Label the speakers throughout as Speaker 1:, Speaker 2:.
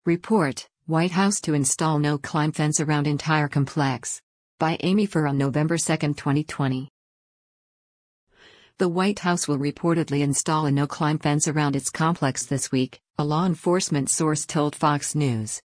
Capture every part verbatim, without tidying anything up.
Speaker 1: Report, White House to install no-climb fence around entire complex. By Amy Furr on November second, twenty twenty. The White House will reportedly install a no-climb fence around its complex this week, a law enforcement source told Fox News.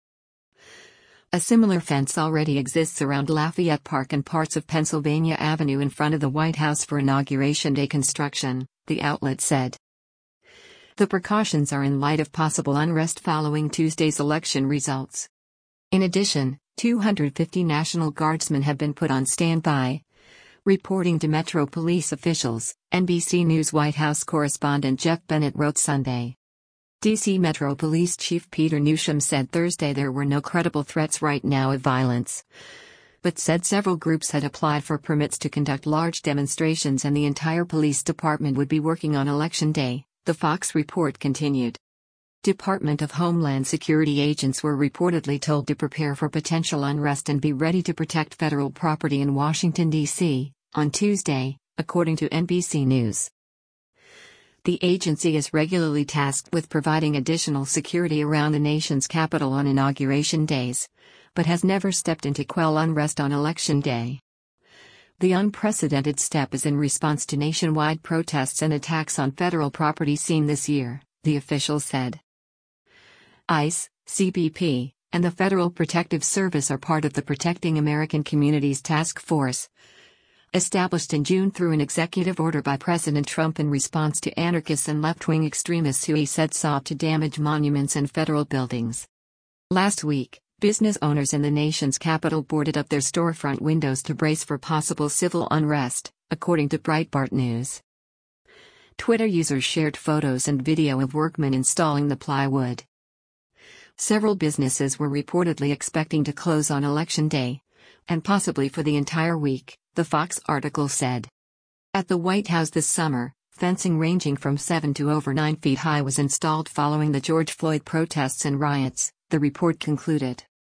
Speaker 1: A similar fence already exists around Lafayette Park and parts of Pennsylvania Avenue in front of the White House for Inauguration Day construction, the outlet said. The precautions are in light of possible unrest following Tuesday's election results. In addition, two hundred fifty National Guardsmen have been put on standby. Reporting to Metro Police officials, N B C News White House correspondent Jeff Bennett wrote Sunday. D C Metro Police Chief Peter Newsham said Thursday there were no credible threats right now of violence, but said several groups had applied for permits to conduct large demonstrations and the entire police department would be working on Election Day, the Fox report continued. Department of Homeland Security agents were reportedly told to prepare for potential unrest and be ready to protect federal property in Washington, D C, on Tuesday, according to N B C News. The agency is regularly tasked with providing additional security around the nation's capital on inauguration days, but has never stepped in to quell unrest on Election Day. The unprecedented step is in response to nationwide protests and attacks on federal property seen this year, the official said. ICE, C B P, and the Federal Protective Service are part of the Protecting American Communities Task Force, established in June through an executive order by President Trump in response to anarchists and left-wing extremists who he said sought to damage monuments and federal buildings. Last week, business owners in the nation's capital boarded up their storefront windows to brace for possible civil unrest, according to Breitbart News. Twitter users shared photos and video of workmen installing the plywood. Several businesses were reportedly expecting to close on Election Day, and possibly for the entire week, the Fox article said. At the White House this summer, fencing ranging from seven to over nine feet high was installed following the George Floyd protests and riots, the report concluded.